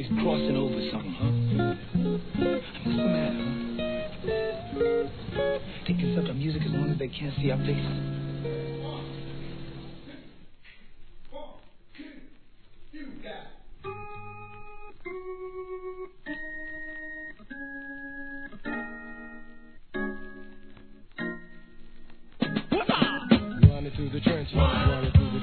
always crossing over something, huh? What's the matter, huh? They can suck our music as long as they can't see our faces. Running through the trenches, running through